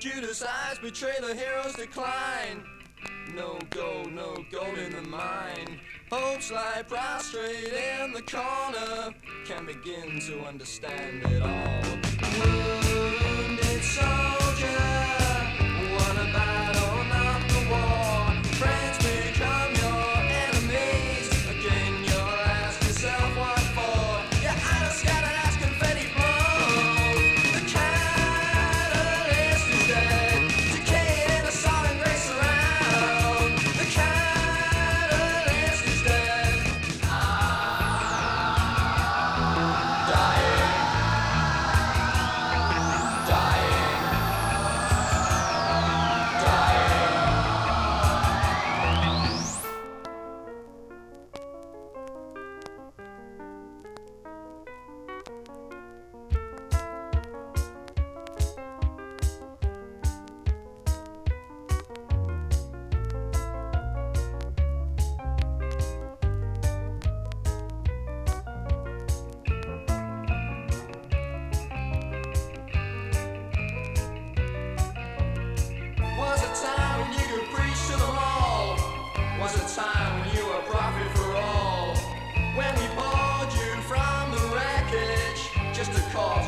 Judas' eyes betray the hero's decline. No gold in the mine. Hopes lie prostrate in the corner. Can't begin to understand it all. Wounded soldier, won a battle, not the war. Friends become your enemies. Again, you'll ask yourself what for. Your idle scattered as confetti blow. The catalyst is dead, decaying, a solemn grace around. The catalyst is dead, dying, dying, dying. Was a time when you could preach to them all. Was a time when you were a prophet for all. When we pulled you from the wreckage just to call